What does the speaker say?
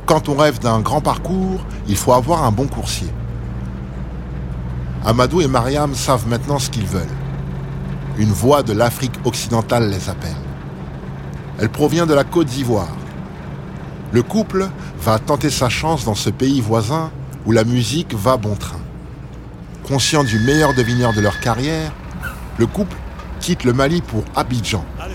quand on rêve d'un grand parcours, il faut avoir un bon coursier. Amadou et Mariam savent maintenant ce qu'ils veulent. Une voix de l'Afrique occidentale les appelle. Elle provient de la Côte d'Ivoire. Le couple va tenter sa chance dans ce pays voisin où la musique va bon train. Conscient du meilleur devineur de leur carrière, le couple quitte le Mali pour Abidjan,